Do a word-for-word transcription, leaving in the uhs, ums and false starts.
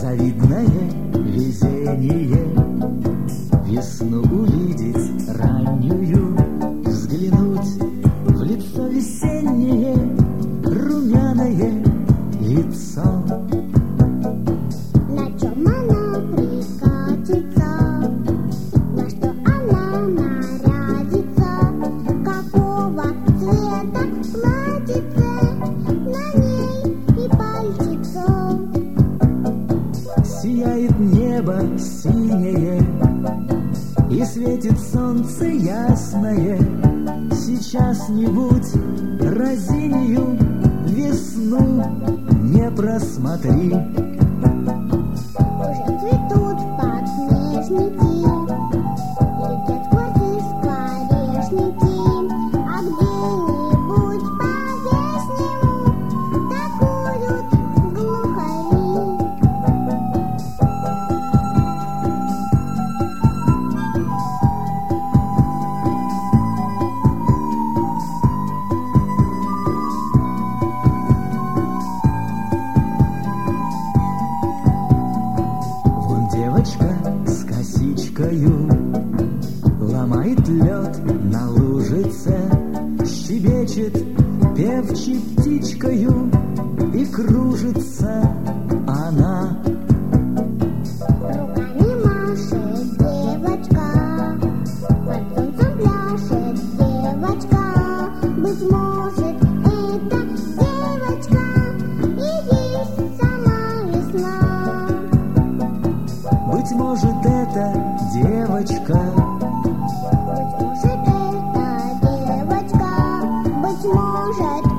завидное везение весну увидеть раннюю, взглянуть в лицо весеннее, румяное лицо. На чем она прикатится, на что она нарядится, какого цвета платьице на ней и пальтицо. Сияет небо синее, и светит солнце ясное. Сейчас-нибудь разинью весну не просмотри. Уже цветут подснежники, летят скворцы, скворечники, а где-нибудь по-вешнему такуют глухари. Девочка с косичкою ломает лед на лужице, щебечет певчей птичкою, и кружится она. Руками машет девочка, под солнцем пляшет девочка. Быть может, эта девочка и есть сама весна. Быть может, это девочка, Быть может, эта девочка, быть может,